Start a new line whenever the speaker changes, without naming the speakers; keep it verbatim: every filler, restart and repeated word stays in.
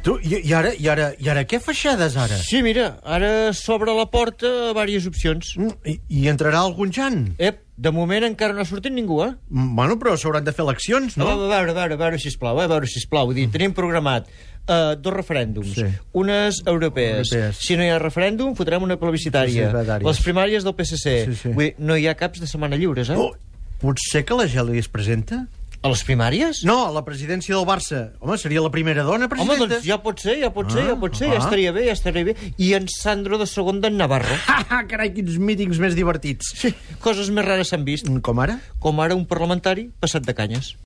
Tu, i, i, ara, i, ara, I ara què feixades, ara?
Sí, mira, ara s'obre la porta a diverses opcions.
Mm, I, I entrarà algun Jan?
Ep, de moment encara no ha sortit ningú, eh?
Mm, Bueno, però s'hauran de fer eleccions, no?
A veure, a veure, a veure, a veure, sisplau, eh? a veure, sisplau. Vull dir, tenim programat uh, dos referèndums,
Sí.
unes europees.
Europees.
Si no hi ha referèndum, fotrem una plebiscitària.
Plebiscitàries.
Les primàries del P S C.
Sí, sí.
Vull dir, no hi ha caps de setmana lliures, eh?
Oh, potser que la Geli es presenta?
A les primàries?
No, a la presidència del Barça. Home, seria la primera dona
Home,
presidenta.
doncs ja pot ser, ja pot ser,
Ah,
ja pot ser,
ah.
ja estaria bé, ja estaria bé. I en Sandro de segon d'en Navarro.
Ah, carai, quins mítings més divertits.
Sí, coses més rares s'han vist.
Com ara?
Com ara un parlamentari passat de canyes.